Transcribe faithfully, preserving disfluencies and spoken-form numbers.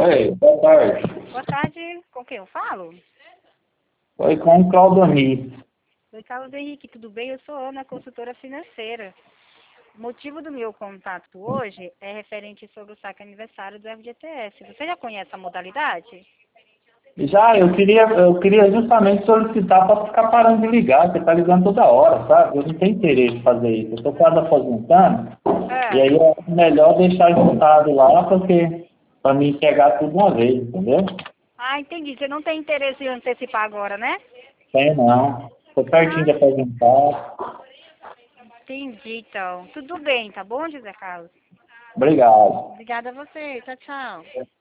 Oi, boa tarde. Boa tarde, com quem eu falo? Oi, com o Claudoni. Oi, Carlos Henrique, tudo bem? Eu sou Ana, consultora financeira. O motivo do meu contato hoje é referente sobre o saque aniversário do F G T S. Você já conhece a modalidade? Já, eu queria, eu queria justamente solicitar para ficar parando de ligar, você tá ligando toda hora, sabe? Eu não tenho interesse em fazer isso. Eu tô quase aposentando, e É. aí é melhor deixar juntado lá, porque para mim pegar tudo uma vez, entendeu? Ah, entendi. Você não tem interesse em antecipar agora, né? Tem não. Tô pertinho Ah, de aposentar. entendi, então. Tudo bem, tá bom, José Carlos? Obrigado. Obrigada a você. Tchau, tchau.